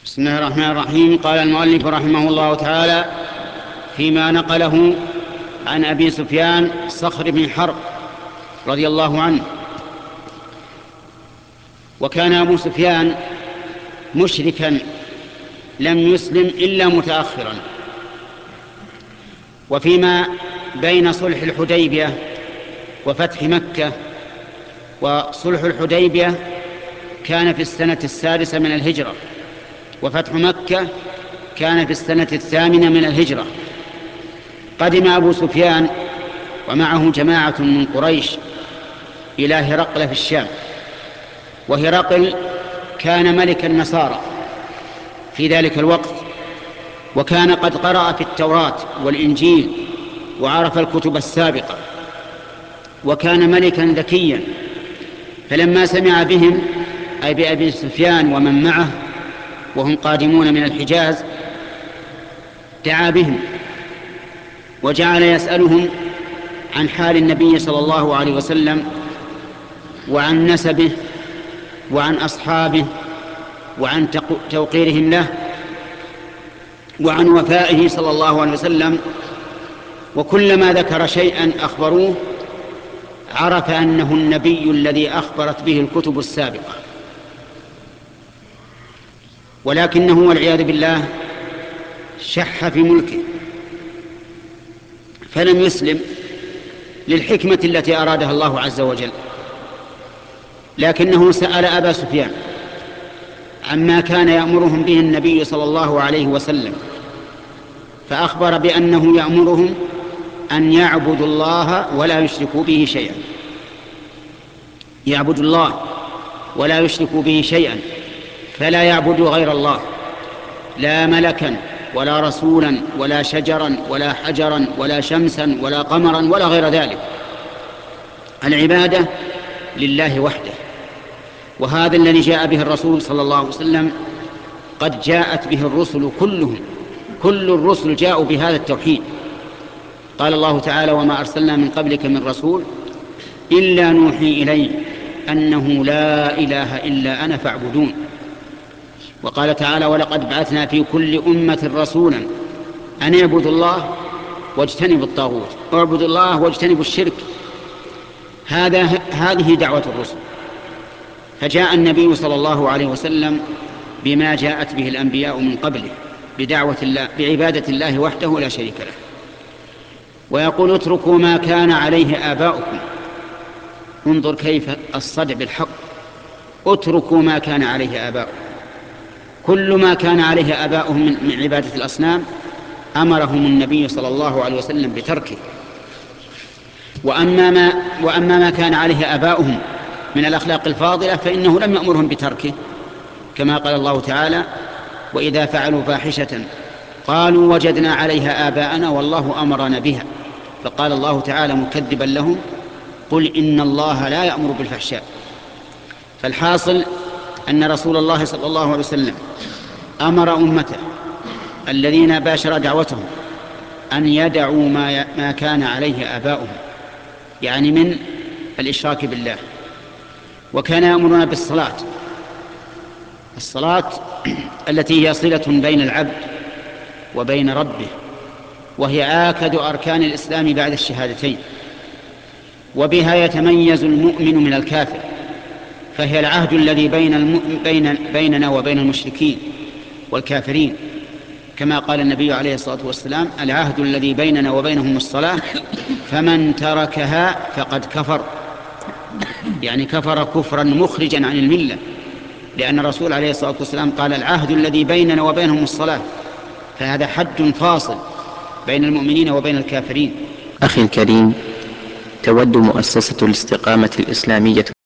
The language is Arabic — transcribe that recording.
بسم الله الرحمن الرحيم. قال المؤلف رحمه الله تعالى فيما نقله عن أبي سفيان صخر بن حرب رضي الله عنه. وكان أبو سفيان مشركا لم يسلم إلا متأخرا. وفيما بين صلح الحديبية وفتح مكة، وصلح الحديبية كان في السنة 6 من الهجرة، وفتح مكة كان في السنة 8 من الهجرة. قدم أبو سفيان ومعه جماعة من قريش إلى هرقل في الشام، وهرقل كان ملك النصارى في ذلك الوقت، وكان قد قرأ في التوراة والإنجيل وعرف الكتب السابقة، وكان ملكا ذكيا. فلما سمع بهم، أي بأبي سفيان ومن معه وهم قادمون من الحجاز، دعا بهم وجعل يسألهم عن حال النبي صلى الله عليه وسلم، وعن نسبه، وعن أصحابه، وعن توقيرهم له، وعن وفائه صلى الله عليه وسلم. وكلما ذكر شيئا أخبروه، عرف أنه النبي الذي أخبرت به الكتب السابقة. ولكنه والعياذ بالله شح في ملكه فلم يسلم للحكمة التي أرادها الله عز وجل. لكنه سأل أبا سفيان عما كان يأمرهم به النبي صلى الله عليه وسلم، فأخبر بأنه يأمرهم أن يعبدوا الله ولا يشركوا به شيئا، يعبدوا الله ولا يشركوا به شيئا، فلا يعبدوا غير الله، لا ملكا ولا رسولا ولا شجرا ولا حجرا ولا شمسا ولا قمرا ولا غير ذلك. العبادة لله وحده. وهذا الذي جاء به الرسول صلى الله عليه وسلم قد جاءت به الرسل كلهم، كل الرسل جاءوا بهذا التوحيد. قال الله تعالى: وما أرسلنا من قبلك من رسول إلا نوحي إليه أنه لا إله إلا أنا فاعبدون. وقال تعالى: ولقد بعثنا في كل أمة رسولا أن اعبدوا الله واجتنبوا الطاغوت، اعبدوا الله واجتنبوا الشرك. هذه دعوة الرسل. فجاء النبي صلى الله عليه وسلم بما جاءت به الأنبياء من قبله، بدعوة الله، بعبادة الله وحده لا شريك له. ويقول: اتركوا ما كان عليه آباؤكم. انظر كيف الصدع بالحق. اتركوا ما كان عليه آباؤكم. كل ما كان عليه آباؤهم من عبادة الأصنام أمرهم النبي صلى الله عليه وسلم بتركه. وأما ما كان عليه آباؤهم من الأخلاق الفاضلة فإنه لم يأمرهم بتركه، كما قال الله تعالى: وإذا فعلوا فاحشة قالوا وجدنا عليها آباءنا والله أمرنا بها. فقال الله تعالى مكذبا لهم: قل إن الله لا يأمر بالفحشاء. فالحاصل أن رسول الله صلى الله عليه وسلم أمر أمته الذين باشر دعوتهم أن يدعوا ما كان عليه آباؤهم، يعني من الإشراك بالله. وكان يأمرنا بالصلاة، الصلاة التي هي صلة بين العبد وبين ربه، وهي آكد أركان الإسلام بعد الشهادتين، وبها يتميز المؤمن من الكافر، فهي العهد الذي بيننا وبين المشركين والكافرين، كما قال النبي عليه الصلاة والسلام: العهد الذي بيننا وبينهم الصلاة فمن تركها فقد كفر، يعني كفر كفرا مخرجا عن الملة، لأن الرسول عليه الصلاة والسلام قال: العهد الذي بيننا وبينهم الصلاة، فهذا حد فاصل بين المؤمنين وبين الكافرين. أخي الكريم، تود مؤسسة الاستقامة الإسلامية